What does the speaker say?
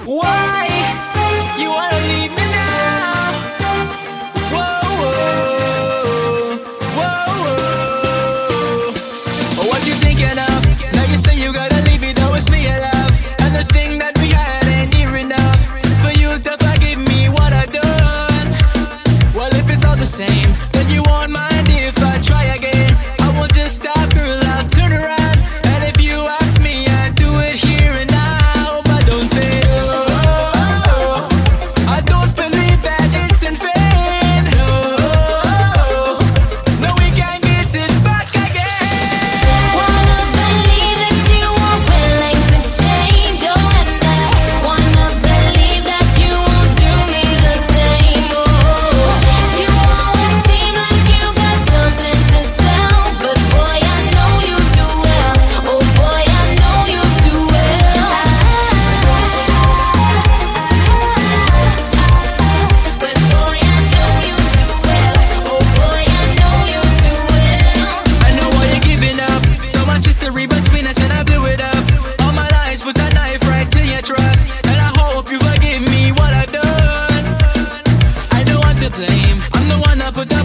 Why you wanna leave me now? Whoa, whoa, whoa, whoa. What you thinking of? Now you say you gotta leave me, though it's me, love. And the thing that we had ain't near enough for you to forgive me what I've done. Well, if it's all the same, then you won't mind if I try again. I won't just stop, girl, I'll turn around. And if you ask me, I do it here and now. But don't say, oh, I don't believe that it's in vain. No, no, we can't get it back again. Wanna believe that you are willing to change, oh, and I wanna believe that you won't do me the same. Oh, you always seem like you got something to sell, but boy, I know you do well. Oh boy, I know you do well. But boy, I know you do well. Oh boy, I know you do well. I know why you're giving up. So much history between us and I blew it up. All my lies, put that knife right to your trust. And I hope you forgive me what I've done. I know I'm to blame. I'm the one that put the